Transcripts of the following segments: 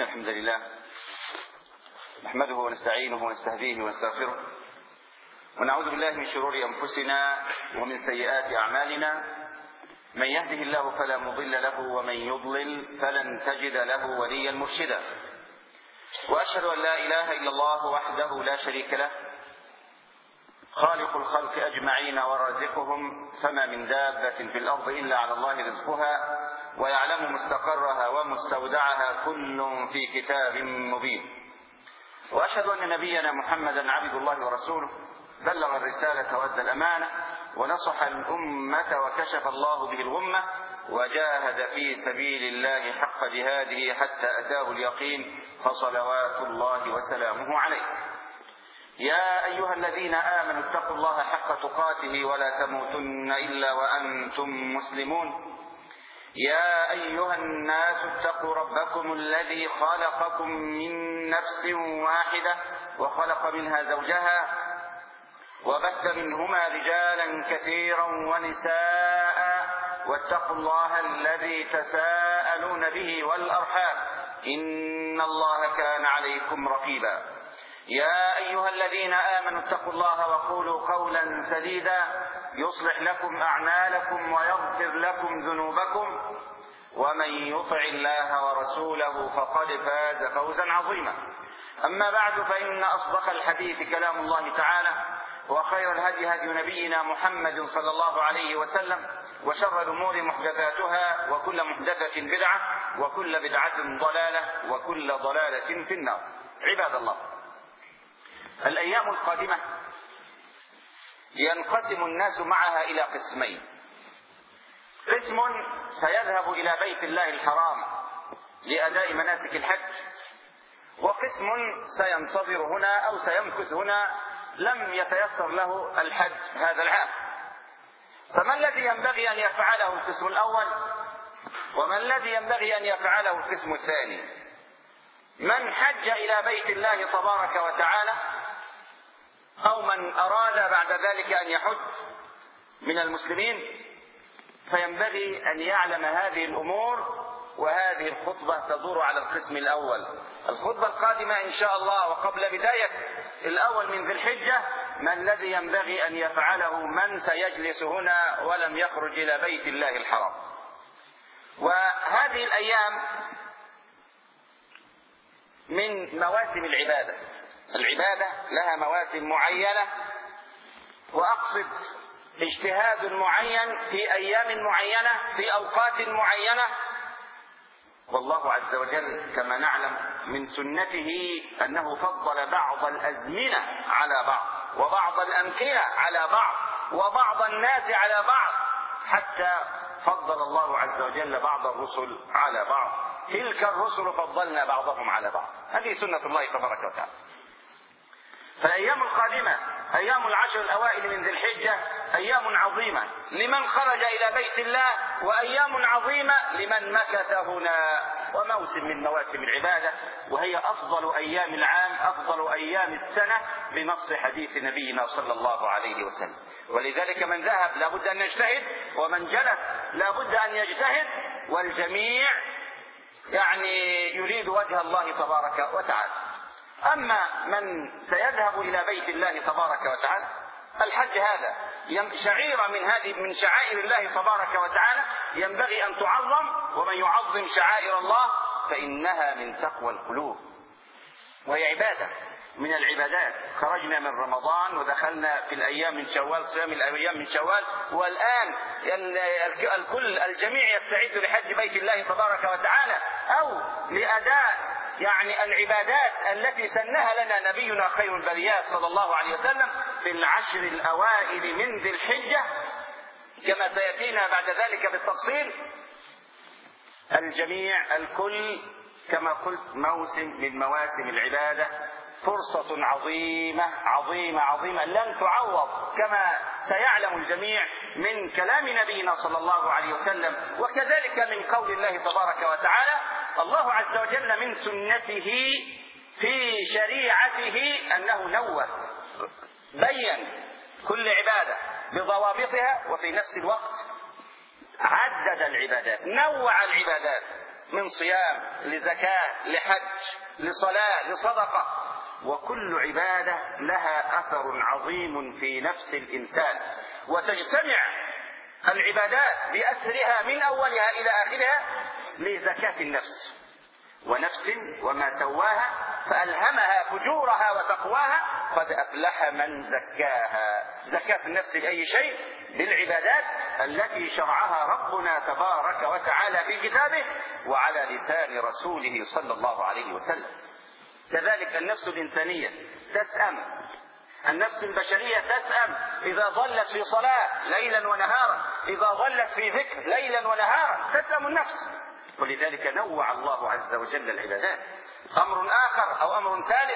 إن الحمد لله نحمده ونستعينه ونستهديه ونستغفره ونعوذ بالله من شرور أنفسنا ومن سيئات أعمالنا. من يهده الله فلا مضل له ومن يضلل فلن تجد له وليا مرشدا. وأشهد أن لا إله إلا الله وحده لا شريك له خالق الخلق أجمعين ورازقهم، فما من دابة في الأرض إلا على الله رزقها ويعلم مستقرها ومستودعها كل في كتاب مبين. وأشهد أن نبينا محمدا عبد الله ورسوله بلغ الرسالة وأدى الأمانة ونصح الأمة وكشف الله به الغمة وجاهد في سبيل الله حق جهاده حتى أتاه اليقين، فصلوات الله وسلامه عليه. يا أيها الذين آمنوا اتقوا الله حق تقاته ولا تموتن إلا وأنتم مسلمون. يا أيها الناس اتقوا ربكم الذي خلقكم من نفس واحدة وخلق منها زوجها وبث منهما رجالا كثيرا ونساء، واتقوا الله الذي تساءلون به والأرحام إن الله كان عليكم رقيبا. يا أيها الذين آمنوا اتقوا الله وقولوا قولا سديدا يصلح لكم أعمالكم ويغفر لكم ذنوبكم، ومن يطع الله ورسوله فقد فاز فوزا عظيما. أما بعد، فإن أصدق الحديث كلام الله تعالى، وخير الهدي هدي نبينا محمد صلى الله عليه وسلم، وشر الأمور محدثاتها وكل محدثة بدعة وكل بدعة ضلالة وكل ضلالة في النار. عباد الله، الأيام القادمة ينقسم الناس معها إلى قسمين: قسم سيذهب إلى بيت الله الحرام لأداء مناسك الحج، وقسم سينتظر هنا أو سيمكث هنا لم يتيسر له الحج هذا العام. فما الذي ينبغي أن يفعله القسم الأول، وما الذي ينبغي أن يفعله القسم الثاني؟ من حج إلى بيت الله تبارك وتعالى أو من أراد بعد ذلك أن يحج من المسلمين فينبغي أن يعلم هذه الأمور، وهذه الخطبة تدور على القسم الأول. الخطبة القادمة إن شاء الله وقبل بداية الأول من ذي الحجة ما الذي ينبغي أن يفعله من سيجلس هنا ولم يخرج إلى بيت الله الحرام. وهذه الأيام من مواسم العبادة. العبادة لها مواسم معينة، وأقصد اجتهاد معين في أيام معينة في أوقات معينة. والله عز وجل كما نعلم من سنته أنه فضل بعض الأزمنة على بعض، وبعض الأمكنة على بعض، وبعض الناس على بعض، حتى فضل الله عز وجل بعض الرسل على بعض. تلك الرسل فضلنا بعضهم على بعض. هذه سنة الله تبارك وتعالى. فالأيام القادمة أيام العشر الأوائل من ذي الحجة أيام عظيمة لمن خرج إلى بيت الله، وأيام عظيمة لمن مكث هنا، وموسم من مواسم العبادة، وهي أفضل أيام العام، أفضل أيام السنة بنص حديث نبينا صلى الله عليه وسلم. ولذلك من ذهب لابد أن يجتهد، ومن جلس لابد أن يجتهد، والجميع يريد وجه الله تبارك وتعالى. أما من سيذهب إلى بيت الله تبارك وتعالى، الحج هذا شعيرة من شعائر الله تبارك وتعالى ينبغي أن تعظم، ومن يعظم شعائر الله فإنها من تقوى القلوب، وهي عبادة من العبادات. خرجنا من رمضان ودخلنا في الأيام من شوال، صيام الأيام من شوال، والآن الجميع يستعد لحج بيت الله تبارك وتعالى أو لأداء العبادات التي سنها لنا نبينا خير البريات صلى الله عليه وسلم في العشر الأوائل من ذي الحجة، كما سيأتينا بعد ذلك بالتفصيل. الجميع الكل كما قلت موسم من مواسم العبادة، فرصة عظيمة عظيمة عظيمة لن تعوض، كما سيعلم الجميع من كلام نبينا صلى الله عليه وسلم، وكذلك من قول الله تبارك وتعالى. الله عز وجل من سنته في شريعته أنه نوه، بين كل عبادة بضوابطها، وفي نفس الوقت عدد العبادات، نوع العبادات، من صيام لزكاة لحج لصلاة لصدقة، وكل عبادة لها أثر عظيم في نفس الإنسان، وتجتمع العبادات بأسرها من أولها إلى آخرها لزكاة النفس، ونفس وما سواها فألهمها فجورها وتقواها قد أفلح من زكاها. زكاة النفس بأي شيء؟ بالعبادات التي شرعها ربنا تبارك وتعالى في كتابه وعلى لسان رسوله صلى الله عليه وسلم. كذلك النفس الإنسانية تسأم، النفس البشرية تسأم إذا ظلت في صلاة ليلا ونهارا، إذا ظلت في ذكر ليلا ونهارا تسأم النفس، ولذلك نوع الله عز وجل العبادات. أمر آخر أو أمر ثالث،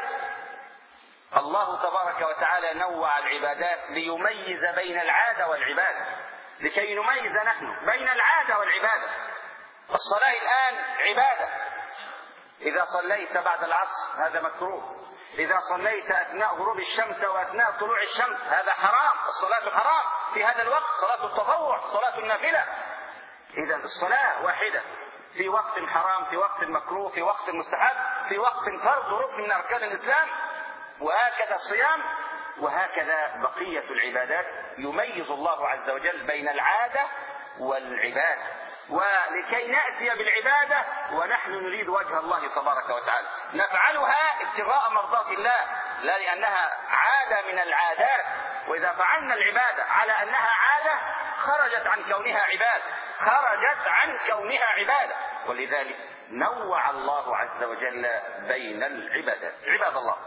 الله تبارك وتعالى نوع العبادات ليميز بين العادة والعبادة، لكي نميز نحن بين العادة والعبادة. الصلاة الآن عبادة، إذا صليت بعد العصر هذا مكروه، إذا صليت أثناء غروب الشمس وأثناء طلوع الشمس هذا حرام، الصلاة حرام في هذا الوقت، صلاة التطوع صلاة النافلة. إذا الصلاة واحدة، في وقت حرام، في وقت مكروه، في وقت مستحب، في وقت فرض ركن من أركان الإسلام، وهكذا الصيام، وهكذا بقية العبادات يميز الله عز وجل بين العادة والعبادة، ولكي نأتي بالعبادة ونحن نريد وجه الله تبارك وتعالى نفعلها ابتغاء مرضات الله، لا لأنها عادة من العادات. وإذا فعلنا العبادة على أنها عادة خرجت عن كونها عبادة، خرجت عن كونها عبادة، ولذلك نوع الله عز وجل بين العبادات. عباد الله،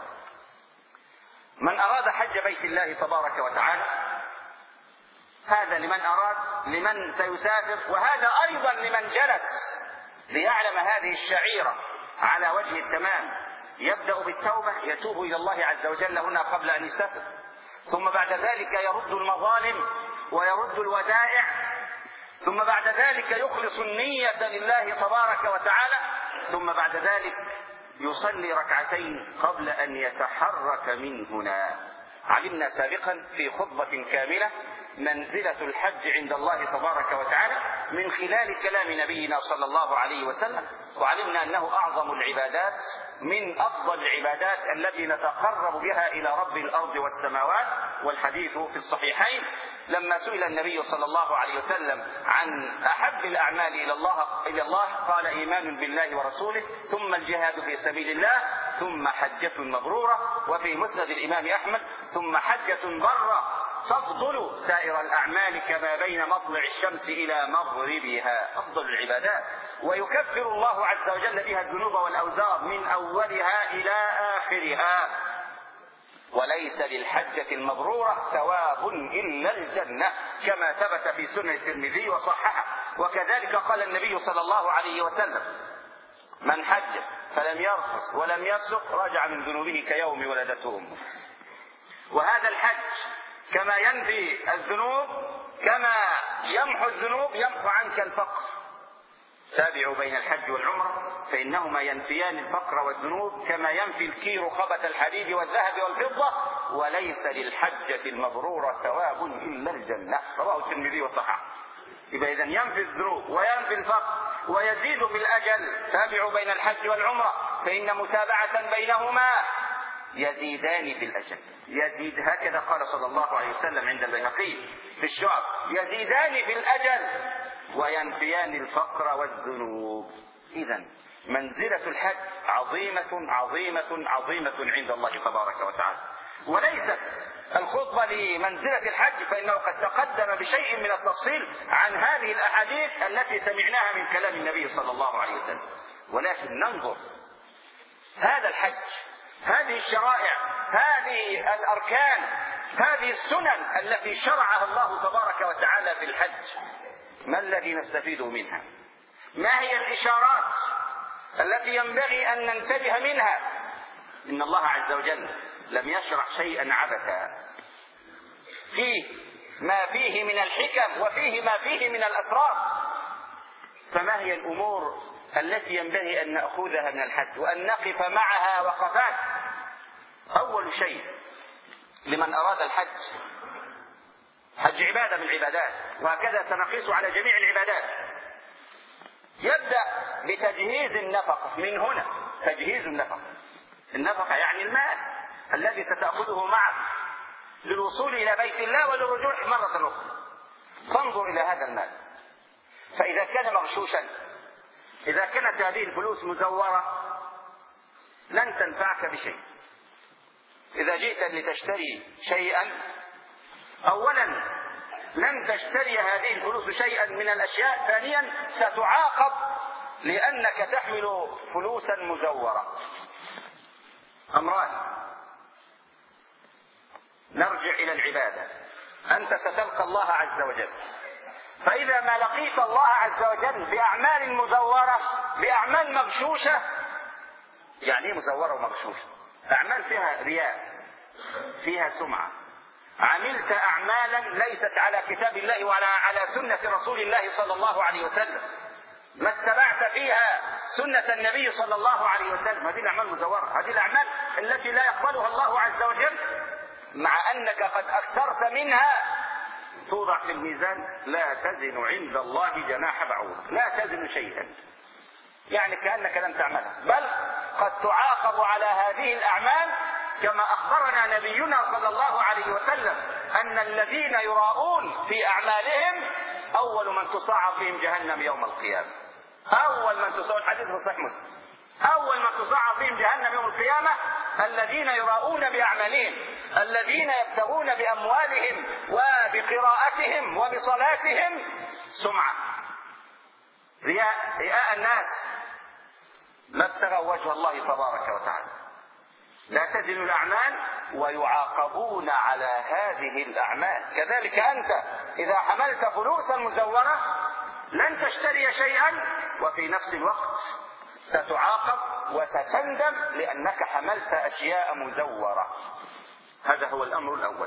من أراد حج بيت الله تبارك وتعالى، هذا لمن أراد، لمن سيسافر، وهذا أيضا لمن جلس ليعلم هذه الشعيرة على وجه التمام. يبدأ بالتوبة، يتوب إلى الله عز وجل هنا قبل أن يسافر، ثم بعد ذلك يرد المظالم ويرد الودائع، ثم بعد ذلك يخلص النية لله تبارك وتعالى، ثم بعد ذلك يصلي ركعتين قبل أن يتحرك من هنا. علمنا سابقا في خطبة كاملة منزلة الحج عند الله تبارك وتعالى من خلال كلام نبينا صلى الله عليه وسلم، وعلمنا أنه أعظم العبادات، من أفضل العبادات التي نتقرب بها إلى رب الأرض والسماوات. والحديث في الصحيحين لما سئل النبي صلى الله عليه وسلم عن أحب الأعمال إلى الله قال إيمان بالله ورسوله، ثم الجهاد في سبيل الله، ثم حجة مبرورة. وفي مسند الإمام أحمد ثم حجة برة تفضل سائر الأعمال كما بين مطلع الشمس إلى مغربها. أفضل العبادات، ويكفر الله عز وجل بها الذنوب والأوزار من أولها إلى آخرها. وليس للحجة المبرورة ثواب إلا الجنة كما ثبت في سنن الترمذي وصححه. وكذلك قال النبي صلى الله عليه وسلم: من حج فلم يرفث ولم يفسق رجع من ذنوبه كيوم ولدته أمه. وهذا الحج كما ينفي الذنوب، كما يمحو الذنوب، يمحو عنك الفقر. تابعوا بين الحج والعمرة فإنهما ينفيان الفقر والذنوب كما ينفي الكير خبث الحديد والذهب والفضة. وليس للحجة المبرورة ثواب إلا الجنة، رواه الترمذي وصححه. يبقى إذن ينفي الذنوب وينفي الفقر ويزيد في الأجل. تابعوا بين الحج والعمرة فإن متابعة بينهما يزيدان في الأجل. يزيد، هكذا قال صلى الله عليه وسلم عند البيهقي في الشعب: يزيدان في الأجل وينفيان الفقر والذنوب. إذن منزلة الحج عظيمة عظيمة عظيمة عند الله تبارك وتعالى. وليست الخطبة لمنزلة الحج، فإنه قد تقدم بشيء من التفصيل عن هذه الأحاديث التي سمعناها من كلام النبي صلى الله عليه وسلم. ولكن ننظر هذا الحج، هذه الشرائع، هذه الأركان، هذه السنن التي شرعها الله تبارك وتعالى في الحج، ما الذي نستفيد منها؟ ما هي الإشارات التي ينبغي أن ننتبه منها؟ إن الله عز وجل لم يشرع شيئا عبثا، فيه ما فيه من الحكم وفيه ما فيه من الأسرار. فما هي الأمور التي ينبغي أن نأخذها من الحج وأن نقف معها وقفات؟ أول شيء لمن أراد الحج، حج عبادة من العبادات، وهكذا سنقيس على جميع العبادات. يبدأ بتجهيز النفقة من هنا. تجهيز النفقة يعني المال الذي ستأخذه معك للوصول إلى بيت الله وللرجوع مرة أخرى. فانظر إلى هذا المال، فإذا كان مغشوشا، إذا كانت هذه الفلوس مزورة لن تنفعك بشيء. إذا جئت لتشتري شيئا، أولا لن تشتري هذه الفلوس شيئا من الأشياء، ثانيا ستعاقب لأنك تحمل فلوسا مزورة. أمران. نرجع إلى العبادة. أنت ستلقى الله عز وجل، فإذا ما لقيت الله عز وجل بأعمال مزورة، بأعمال مغشوشة. يعني ايه مزورة ومغشوشة؟ أعمال فيها رياء، فيها سمعة، عملت أعمالا ليست على كتاب الله ولا على سنة رسول الله صلى الله عليه وسلم، ما اتبعت فيها سنة النبي صلى الله عليه وسلم. هذه الأعمال مزورة، هذه الأعمال التي لا يقبلها الله عز وجل، مع أنك قد أكثرت منها، توضع في الميزان لا تزن عند الله جناح بعوض، لا تزن شيئا، يعني كأنك لم تعملها، بل قد تعاقب على هذه الأعمال كما أخبرنا نبينا صلى الله عليه وسلم أن الذين يراءون في أعمالهم أول من تصعد بهم جهنم يوم القيامة. أول من تصعد، الحديث في صحيح مسلم، أول من تصعد بهم جهنم يوم القيامة الذين يراءون بأعمالهم، الذين يبتغون بأموالهم وبقراءتهم وبصلاتهم سمعة، رياء الناس، ما ابتغوا وجه الله تبارك وتعالى. لا تزن الأعمال ويعاقبون على هذه الأعمال. كذلك أنت إذا حملت فلوسا مزورة لن تشتري شيئا، وفي نفس الوقت ستعاقب وستندم لأنك حملت أشياء مزورة. هذا هو الأمر الأول.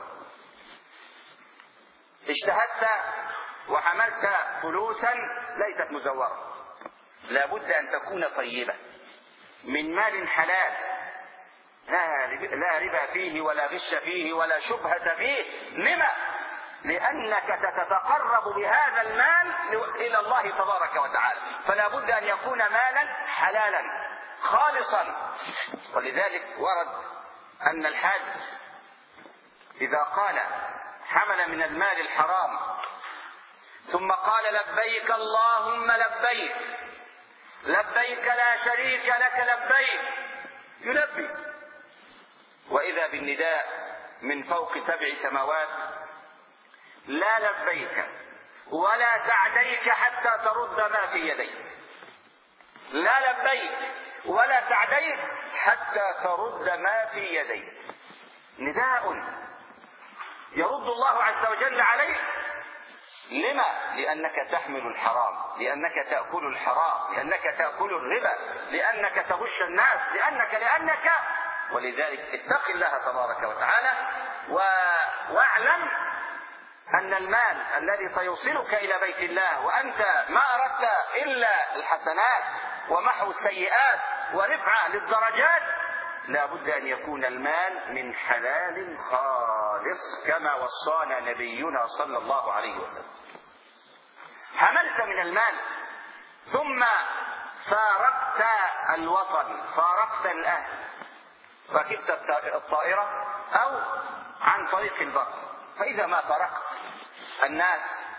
اجتهدت وحملت فلوسا ليست مزورة، لابد أن تكون طيبة من مال حلال، لا ربا فيه ولا غش فيه ولا شبهة فيه. لما؟ لأنك ستتقرب بهذا المال إلى الله تبارك وتعالى، فلا بد أن يكون مالا حلالا خالصا. ولذلك ورد أن الحاج إذا قال حمل من المال الحرام ثم قال لبيك اللهم لبيك، لبيك لا شريك لك لبيك، يلبي، وإذا بالنداء من فوق 7 سماوات لا لبيك ولا سعديك حتى ترد ما في يديك، لا لبيك ولا سعديك حتى ترد ما في يديك. نداء يرد الله عز وجل عليه. لما؟ لأنك تحمل الحرام، لأنك تأكل الحرام، لأنك تأكل الربا، لأنك تغش الناس، لأنك ولذلك اتق الله تبارك وتعالى، واعلم أن المال الذي سيوصلك إلى بيت الله وأنت ما أردت إلا الحسنات ومحو السيئات ورفعة للدرجات، لا بد أن يكون المال من حلال خالص كما وصانا نبينا صلى الله عليه وسلم. حملت من المال ثم فارقت الوطن، فارقت الأهل، ركبت الطائرة أو عن طريق البر، فإذا ما فارقت الناس،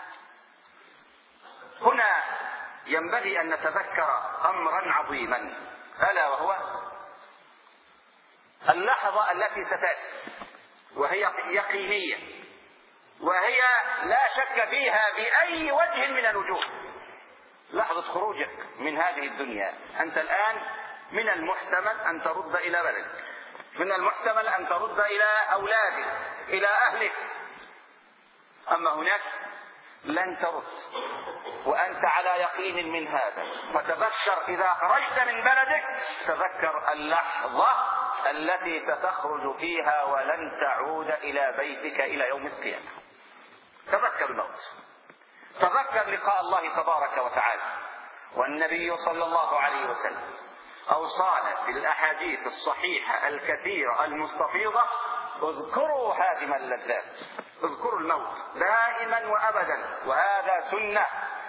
هنا ينبغي أن نتذكر أمرا عظيما، ألا وهو اللحظة التي ستأتي، وهي يقينية، وهي لا شك فيها بأي وجه من الوجوه، لحظة خروجك من هذه الدنيا. أنت الآن من المحتمل أن ترد إلى بلدك، من المحتمل أن ترد إلى أولادك، إلى أهلك، أما هناك لن ترد وأنت على يقين من هذا. فتذكر إذا خرجت من بلدك، تذكر اللحظة التي ستخرج فيها ولن تعود إلى بيتك إلى يوم القيامة. تذكر الموت، تذكر لقاء الله تبارك وتعالى. والنبي صلى الله عليه وسلم أوصانا في الأحاديث الصحيحة الكثيرة المستفيضة: اذكروا هادم اللذات، اذكروا الموت دائما وأبدا، وهذا سنة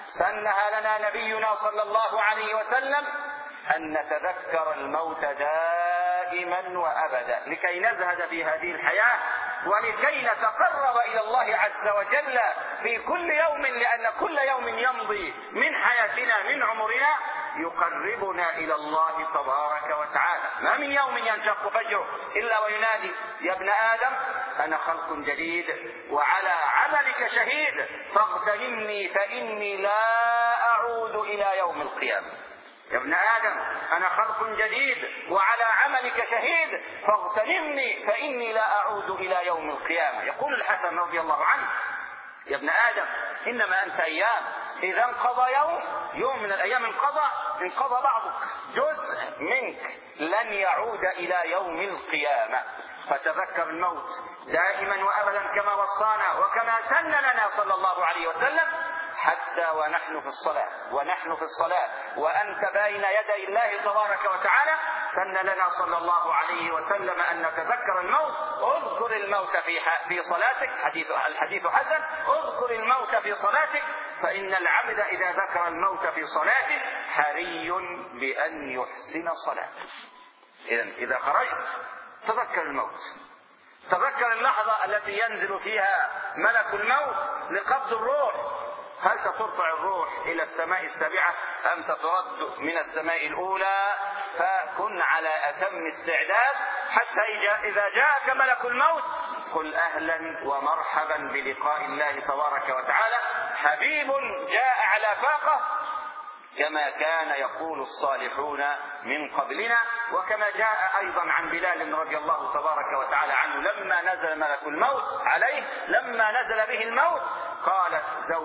سنها لنا نبينا صلى الله عليه وسلم أن نتذكر الموت دائما وأبدا لكي نزهد في هذه الحياة ولكي نتقرب إلى الله عز وجل في كل يوم، لأن كل يوم يمضي من حياتنا من عمرنا يقربنا إلى الله تبارك وتعالى. ما من يوم ينشق فجره إلا وينادي يا ابن آدم أنا خلق جديد وعلى عملك شهيد فاغتنمني فإني لا أعود إلى يوم القيامة. يا ابن آدم أنا خلق جديد وعلى عملك شهيد فاغتنمني فإني لا أعود إلى يوم القيامة. يقول الحسن رضي الله عنه يا ابن آدم إنما أنت أيام، إذا انقضى يوم من الأيام انقضى بعضك، جزء منك لن يعود إلى يوم القيامة. فتذكر الموت دائما وأبدا كما وصانا وكما سن لنا صلى الله عليه وسلم، حتى ونحن في الصلاة وأنت بين يدي الله تبارك وتعالى سن لنا صلى الله عليه وسلم أن نتذكر الموت. اذكر الموت في صلاتك، الحديث حسن، اذكر الموت في صلاتك فإن العبد إذا ذكر الموت في صلاته حري بأن يحسن صلاته. إذا خرجت تذكر الموت، تذكر اللحظة التي ينزل فيها ملك الموت لقبض الروح. هل سترفع الروح إلى السماء السابعة أم سترد من السماء الأولى؟ فكن على أتم استعداد حتى إذا جاءك ملك الموت قل أهلا ومرحبا بلقاء الله تبارك وتعالى، حبيب جاء على فاقة كما كان يقول الصالحون من قبلنا. وكما جاء أيضا عن بلال رضي الله تبارك وتعالى عنه لما نزل ملك الموت عليه، لما نزل به الموت قالت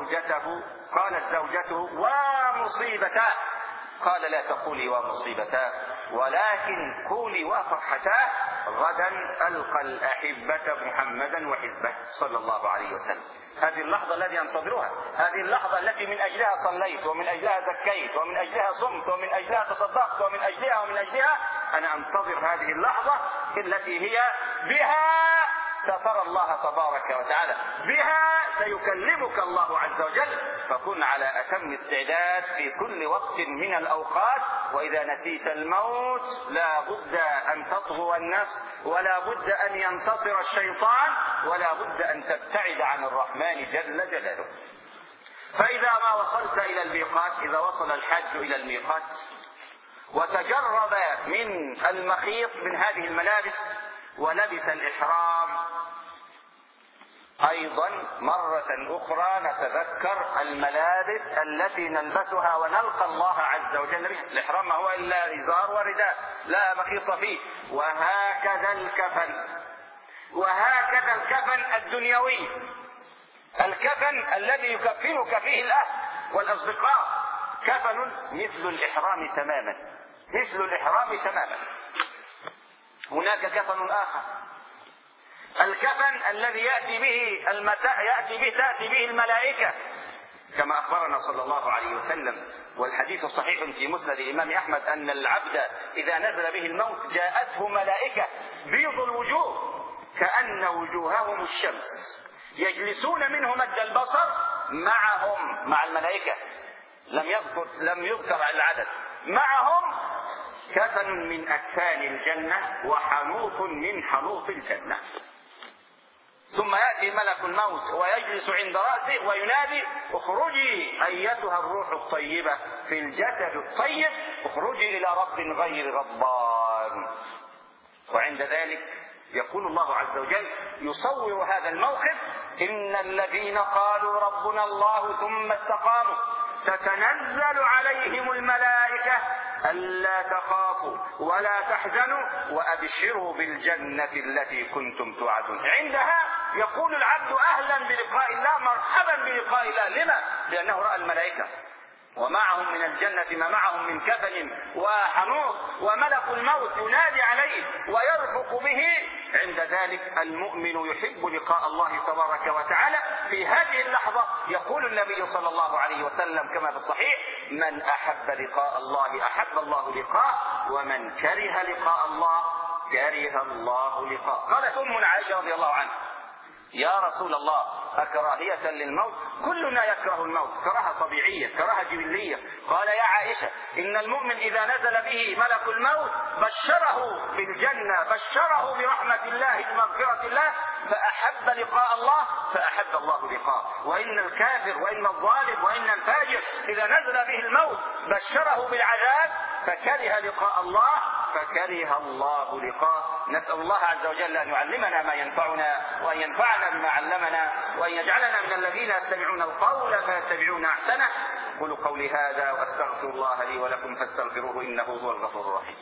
زوجته ومصيبتاه، قال لا تقولي ومصيبتاه ولكن قولي وفرحتاه، غدا ألقى الأحبة محمدا وحزبه صلى الله عليه وسلم. هذه اللحظة التي ينتظرها، هذه اللحظة التي من أجلها صليت ومن أجلها زكيت ومن أجلها صمت ومن أجلها تصدقت ومن أجلها أنا أنتظر هذه اللحظة التي هي بها سترى الله تبارك وتعالى، بها سيكلمك الله عز وجل. فكن على أتم استعداد في كل وقت من الأوقات. وإذا نسيت الموت لا بد أن تطغو النفس ولا بد أن ينتصر الشيطان ولا بد أن تبتعد عن الرحمن جل جلاله. فإذا ما وصلت إلى الميقات، إذا وصل الحج إلى الميقات وتجرب من المخيط من هذه الملابس ولبس الإحرام، أيضا مرة أخرى نتذكر الملابس التي نلبسها ونلقى الله عز وجل بها. الإحرام ما هو إلا إزار ورداء لا مخيط فيه. وهكذا الكفن الدنيوي، الكفن الذي يكفنك فيه الأهل والأصدقاء، كفن مثل الإحرام تماما. هناك كفن آخر، الكفن الذي تأتي به الملائكة كما أخبرنا صلى الله عليه وسلم، والحديث صحيح في مسند الإمام أحمد أن العبد إذا نزل به الموت جاءته ملائكة بيض الوجوه كأن وجوههم الشمس، يجلسون منه مد البصر مع الملائكة، لم يذكر العدد، معهم كفن من أكفان الجنة وحنوط من حنوط الجنة. ثم يأتي ملك الموت ويجلس عند رأسه وينادي اخرجي أيتها الروح الطيبة في الجسد الطيب، اخرجي إلى رب غير غضبان. وعند ذلك يقول الله عز وجل يصور هذا الموقف: إن الذين قالوا ربنا الله ثم استقاموا تتنزل عليهم الملائكة ألا تخافوا ولا تحزنوا وأبشروا بالجنة التي كنتم توعدون. عندها يقول العبد أهلا بلقاء الله، مرحبا بلقاء الله. لما؟ لأنه رأى الملائكة ومعهم من الجنة ما معهم من كفن وحنوط، وملك الموت ينادي عليه ويرفق به. عند ذلك المؤمن يحب لقاء الله تبارك وتعالى. في هذه اللحظة يقول النبي صلى الله عليه وسلم كما في الصحيح: من أحب لقاء الله أحب الله لقاءه، ومن كره لقاء الله كره الله لقاءه. قالت أمنا عائشة رضي الله عنها: يا رسول الله أكراهية للموت؟ كلنا يكره الموت كراهة طبيعية، كراهة جبلية. قال يا عائشة إن المؤمن إذا نزل به ملك الموت بشره بالجنة، بشره برحمة الله بمغفرة الله، فأحب لقاء الله فأحب الله لقاءه. وإن الكافر وإن الظالم وإن الفاجر إذا نزل به الموت بشره بالعذاب فكره لقاء الله فكره الله لقاءه. نسأل الله عز وجل أن يعلمنا ما ينفعنا وأن ينفعنا بما علمنا وأن يجعلنا من الذين يستمعون القول فيتبعون أحسنه. قولوا قولي هذا وأستغفر الله لي ولكم فاستغفروه إنه هو الغفور الرحيم.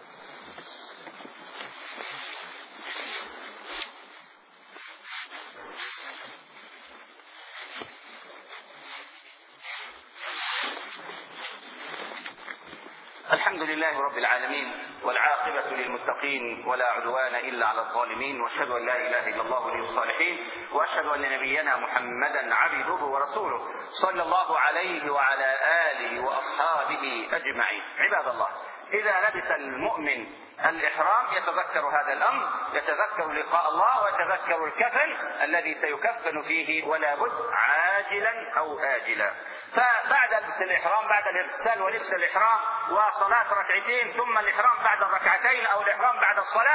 الحمد لله رب العالمين والعاقبة للمتقين ولا عدوان إلا على الظالمين، وأشهد أن لا إله إلا الله ولي الصالحين، وأشهد أن نبينا محمدا عبده ورسوله صلى الله عليه وعلى آله وأصحابه أجمعين. عباد الله، إذا لبس المؤمن الإحرام يتذكر هذا الأمر، يتذكر لقاء الله ويتذكر الكفن الذي سيكفن فيه ولا بد عاجلا أو آجلا. فبعد لبس الإحرام، بعد الارتسال ولبس الإحرام وصلاة ركعتين ثم الإحرام بعد الركعتين أو الإحرام بعد الصلاة،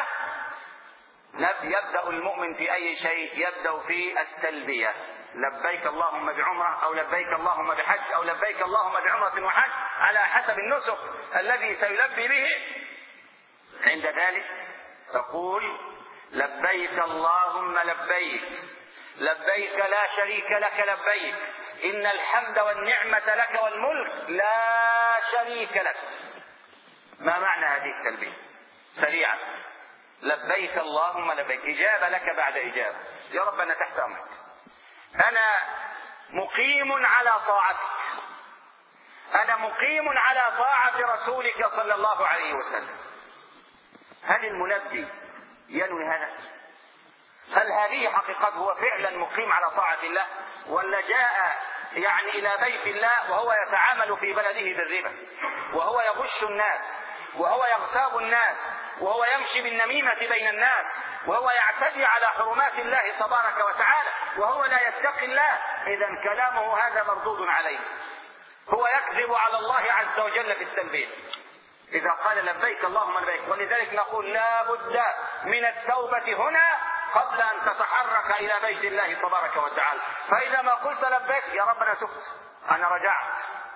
يبدأ المؤمن في أي شيء؟ يبدأ في التلبية، لبيك اللهم بعمرة أو لبيك اللهم بحج أو لبيك اللهم بعمرة وحج على حسب النسك الذي سيلبي به. عند ذلك تقول لبيك اللهم لبيك، لبيك لا شريك لك لبيك، إن الحمد والنعمة لك والملك لا شريك لك. ما معنى هذه التلبية؟ سريعا: لبيك اللهم لبيك، إجابة لك بعد إجابة. يا رب أنا تحت أمرك، أنا مقيم على طاعتك، أنا مقيم على طاعة رسولك صلى الله عليه وسلم. هل الملبي ينوي هذا؟ هل هذه حقيقة هو فعلا مقيم على طاعة الله، ولا جاء يعني إلى بيت الله وهو يتعامل في بلده بالربا، وهو يغش الناس، وهو يغتاب الناس، وهو يمشي بالنميمة بين الناس، وهو يعتدي على حرمات الله تبارك وتعالى، وهو لا يتقي الله؟ إذا كلامه هذا مردود عليه، هو يكذب على الله عز وجل في التلبية إذا قال لبيك اللهم لبيك. ولذلك نقول لا بد من التوبة هنا قبل أن تتحرك إلى بيت الله تبارك وتعالى. فإذا ما قلت لبيك يا رب أنا تبت، أنا رجعت،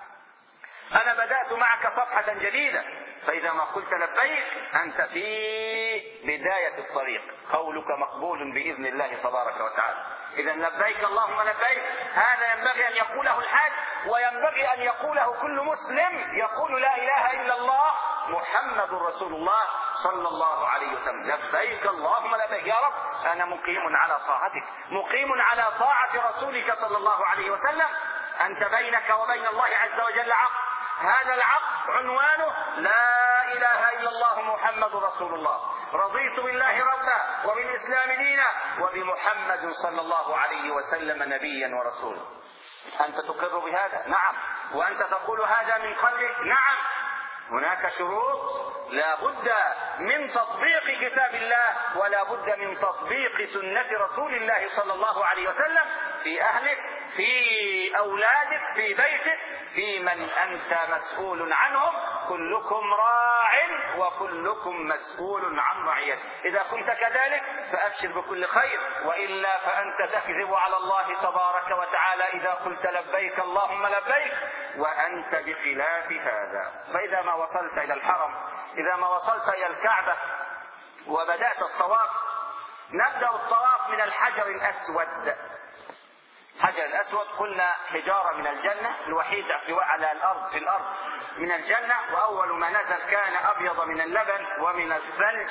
أنا بدأت معك صفحة جديدة. فإذا ما قلت لبيك أنت في بداية الطريق، قولك مقبول بإذن الله تبارك وتعالى. إذا لبيك اللهم لبيك هذا ينبغي أن يقوله الحاج، وينبغي أن يقوله كل مسلم يقول لا إله إلا الله محمد رسول الله صلى الله عليه وسلم. لبيك اللهم لبيك، يا رب أنا مقيم على طاعتك، مقيم على طاعة رسولك صلى الله عليه وسلم. أنت بينك وبين الله عز وجل عقد، هذا العقد عنوانه لا إله إلا الله محمد رسول الله، رضيت بالله ربا وبالإسلام دينا وبمحمد صلى الله عليه وسلم نبيا ورسولا. أنت تقر بهذا؟ نعم. وأنت تقول هذا من قلبك؟ نعم. هناك شروط لا بد من تطبيق كتاب الله ولا بد من تطبيق سنة رسول الله صلى الله عليه وسلم في أهلك، في أولادك، في بيتك، في من أنت مسؤول عنهم. كلكم راع وكلكم مسؤول عن رعيته. إذا كنت كذلك فأبشر بكل خير، وإلا فأنت تكذب على الله تبارك وتعالى إذا قلت لبيك اللهم لبيك وأنت بخلاف هذا. فإذا ما وصلت إلى الحرم، إذا ما وصلت إلى الكعبة وبدأت الطواف، نبدأ الطواف من الحجر الأسود. الحجر الأسود قلنا حجارة من الجنة، الوحيد احتواء على الأرض في الأرض من الجنة، وأول ما نزل كان أبيض من اللبن ومن الثلج،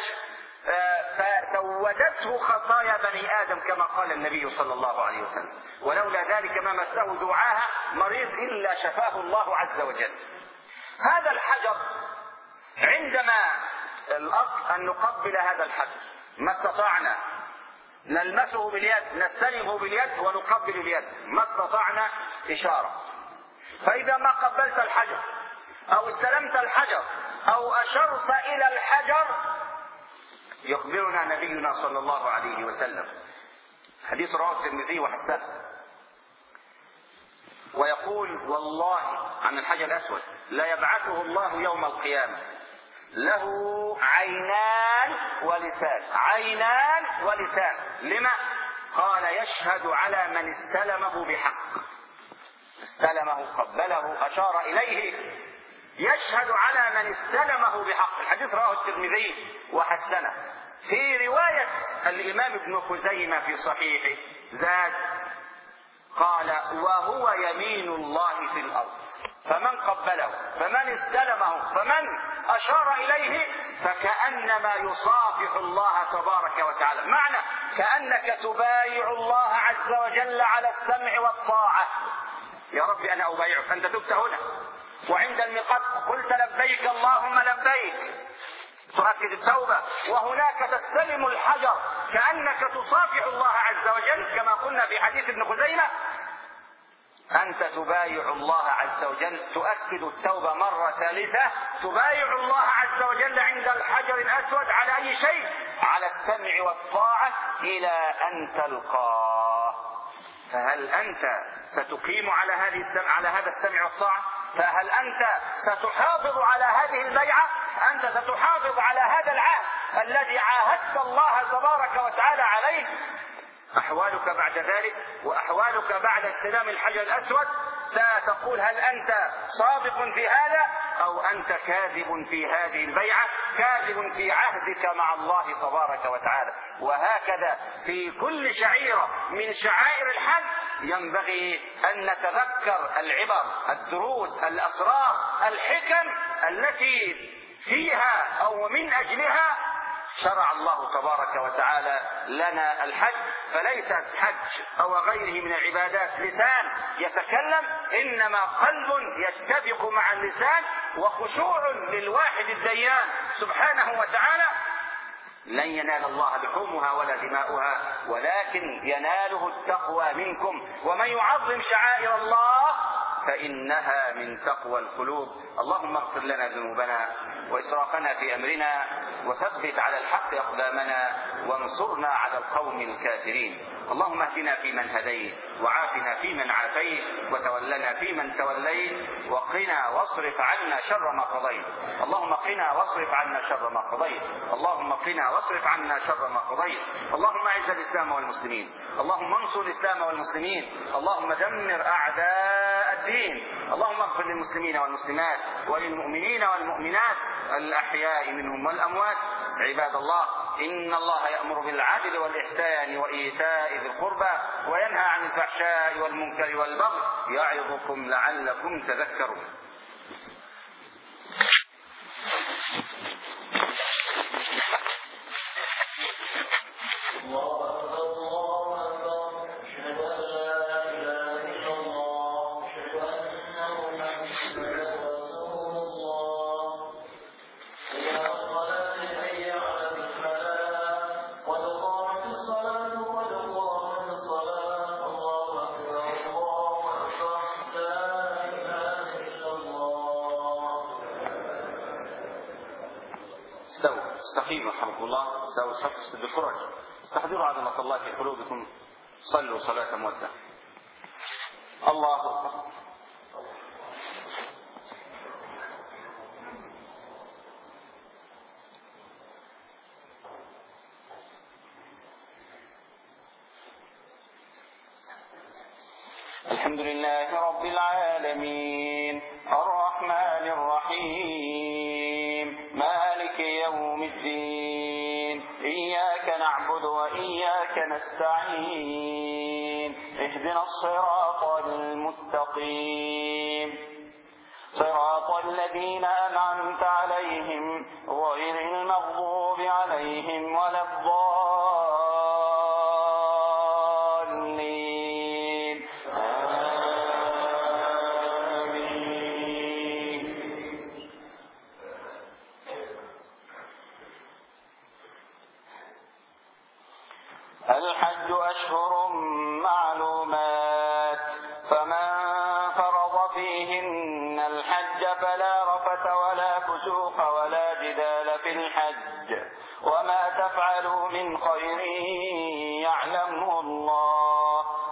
فسودته خطايا بني آدم كما قال النبي صلى الله عليه وسلم، ولولا ذلك ما مسه دعاها مريض إلا شفاه الله عز وجل. هذا الحجر عندما الأصل أن نقبل هذا الحجر، ما استطعنا نلمسه باليد، نستلمه باليد ونقبل باليد، ما استطعنا إشارة. فإذا ما قبلت الحجر أو استلمت الحجر أو أشرت إلى الحجر، يخبرنا نبينا صلى الله عليه وسلم حديث رواه الترمذي وحسنه. ويقول والله عن الحجر الأسود لا يبعثه الله يوم القيامة له عينان ولسان، عينان ولسان. لما؟ قال يشهد على من استلمه بحق، استلمه قبله أشار إليه، يشهد على من استلمه بحق. الحديث رواه الترمذي وحسنه. في رواية الإمام ابن خزيمة في صحيحه زاد قال وهو يمين الله في الأرض، فمن قبله فمن استلمه فمن أشار إليه فكأنما يصافح الله تبارك وتعالى. معنى كأنك تبايع الله عز وجل على السمع والطاعة. يا رب أنا أبايعك، أنت تبت هنا وعند الميقات قلت لبيك اللهم لبيك، تؤكد التوبة، وهناك تستلم الحجر كأنك تصافح الله عز وجل كما قلنا في حديث ابن خزيمة. أنت تبايع الله عز وجل، تؤكد التوبة مرة ثالثة، تبايع الله عز وجل عند الحجر الأسود على أي شيء؟ على السمع والطاعة إلى أن تلقاه. فهل أنت ستقيم على هذا السمع والطاعة؟ فهل أنت ستحافظ على هذه البيعة؟ أنت ستحافظ على هذا العهد الذي عاهدت الله تبارك وتعالى عليه؟ أحوالك بعد ذلك وأحوالك بعد استلام الحجر الأسود ستقول هل أنت صادق في هذا أو أنت كاذب في هذه البيعة، كاذب في عهدك مع الله تبارك وتعالى. وهكذا في كل شعيرة من شعائر الحج ينبغي أن نتذكر العبر، الدروس، الأسرار، الحكم التي فيها أو من أجلها شرع الله تبارك وتعالى لنا الحج. فليس حج أو غيره من العبادات لسان يتكلم، إنما قلب يتفق مع اللسان وخشوع للواحد الديان سبحانه وتعالى. لن ينال الله لحومها ولا دماؤها ولكن يناله التقوى منكم، ومن يعظم شعائر الله فإنها من تقوى القلوب. اللهم اغفر لنا ذنوبنا وإسرافنا في أمرنا وثبت على الحق أقدامنا وانصرنا على القوم الكافرين. اللهم اهدنا فيمن هديت وعافنا فيمن عافيت وتولنا فيمن توليت وقنا واصرف عنا شر ما قضيت. اللهم قنا واصرف عنا شر ما قضيت. اللهم قنا واصرف عنا شر ما قضيت. اللهم اعز الإسلام والمسلمين. اللهم انصر الإسلام والمسلمين. اللهم دمر أعداء الدين. اللهم اغفر للمسلمين والمسلمات وللمؤمنين والمؤمنات الأحياء منهم والأموات. عباد الله، إن الله يأمر بالعدل والإحسان وإيتاء ذي القربى وينهى عن الفحشاء والمنكر والبغي يعظكم لعلكم تذكرون. استقيموا رحمكم الله، استووا الصف سد الفرج، استحضروا عظمة الله في قلوبكم، صلوا صلاة مودة. الله أكبر. الحمد لله رب العالمين الرحمن الرحيم مالك يوم الدين إياك نعبد وإياك نستعين اهدنا الصراط المستقيم صراط الذين أنعمت عليهم غير المغضوب عليهم ولا الضالين آمين. الحج أشهر معلومات فمن فرض فيهن الحج فلا رفث ولا فسوق ولا جدال في الحج وما تفعلوا من خير يعلمه الله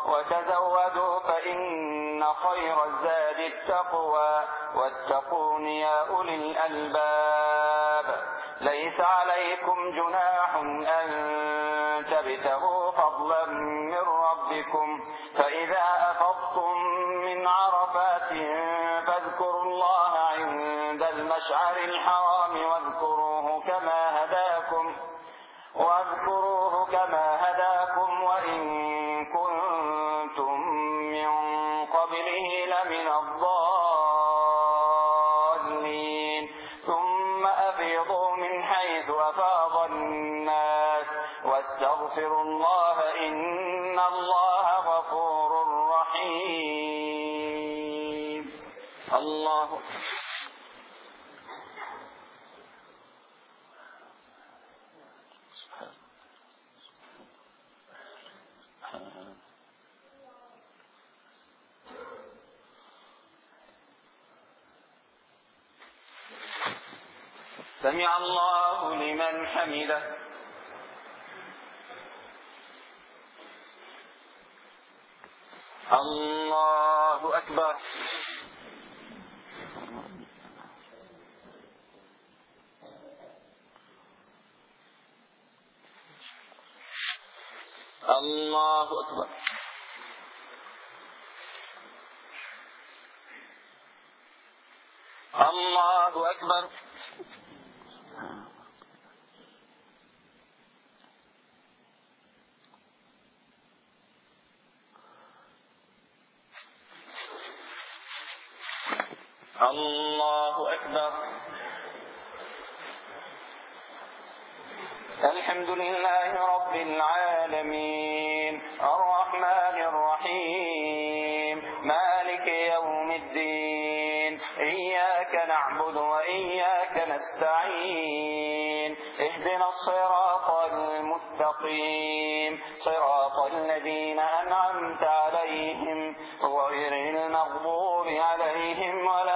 وتزودوا فإن خير الزاد التقوى واتقون يا أولي الألباب. ليس عليكم جناح أن تبتغوا فضلا من ربكم فإذا أفضتم من عرفات فاذكروا الله عند المشعر الحرام واذكروه كما هداكم وإن كنتم من قبله لمن الضالين. ثم أفيضوا من حيث أفاض الناس واستغفروا الله إن الله غفور رحيم. الله سمع الله لمن حمده. الله أكبر. الله أكبر. الله أكبر. الله أكبر. الحمد لله رب العالمين الرحمن الرحيم مالك يوم الدين إياك نعبد وإياك نستعين اهدنا الصراط المستقيم صراط الذين أنعمت عليهم غير المغضوب عليهم ولا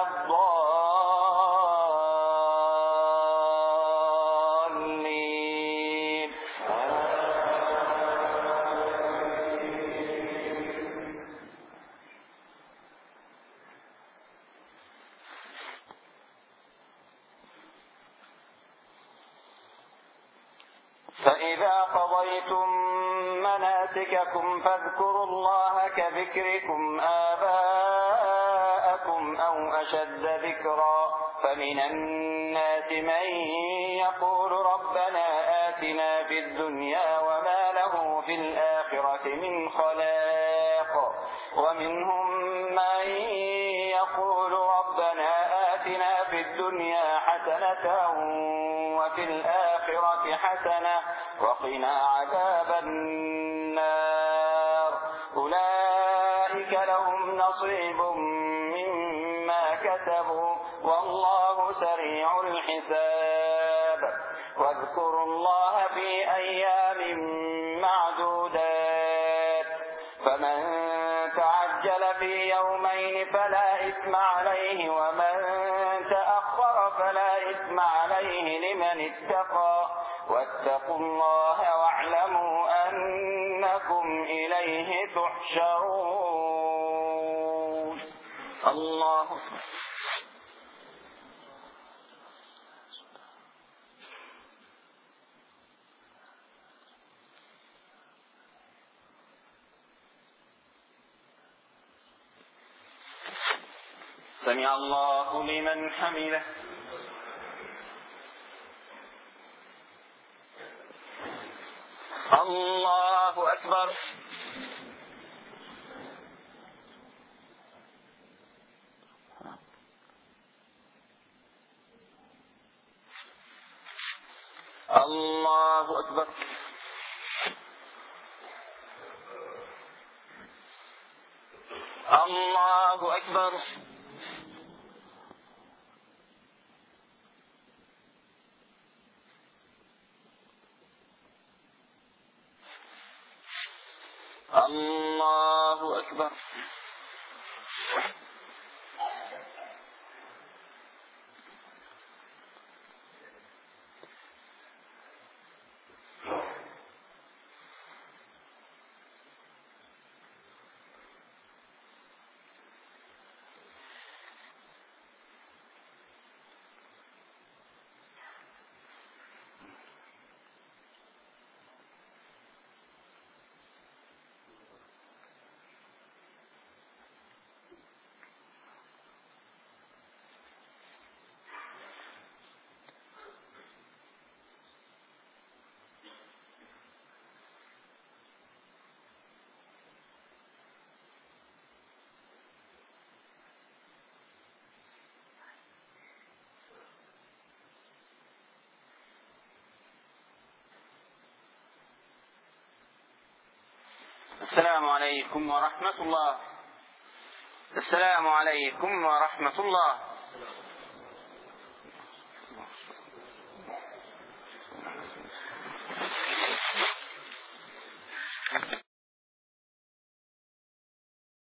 الضالين. فإذا قضيتم مناسككم فاذكروا الله كذكركم آباءكم أو أشد ذكرا فمن الناس من يقول ربنا آتنا في الدنيا وما له في الآخرة من خلاق ومنهم من يقول ربنا آتنا في الدنيا حسنة وفي الآخرة حسنة وقنا عذاب النار. أولئك لهم نصيب مما كسبوا والله سريع الحساب. واذكروا الله في أيام معدودات فمن تعجل في يومين فلا إثم عليه ومن تأخر فلا إثم عليه لمن اتقى واتقوا الله واعلموا أنكم إليه تحشرون. الله سمع الله لمن حمده. الله أكبر. الله أكبر. الله أكبر. الله أكبر. السلام عليكم ورحمة الله. السلام عليكم ورحمة الله.